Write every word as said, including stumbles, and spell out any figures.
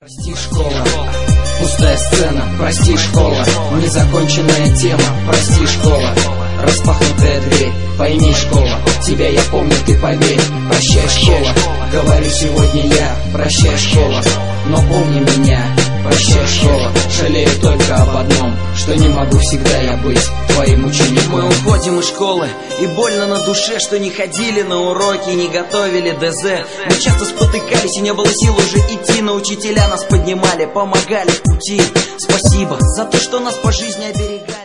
Прости, школа, пустая сцена, прости, школа, незаконченная тема, прости, школа, распахнутая дверь, пойми, школа, тебя я помню, ты поверь, прощай, школа, говорю сегодня я, прощай, школа, но помни меня, прощай, школа, жалею только об одном, что не могу всегда я быть твоим учеником. Мы уходим из школы, и больно на душе, что не ходили на уроки, не готовили ДЗ. Мы часто спотыкались, и не было сил уже идти, но учителя нас поднимали, помогали в пути. Спасибо за то, что нас по жизни оберегали.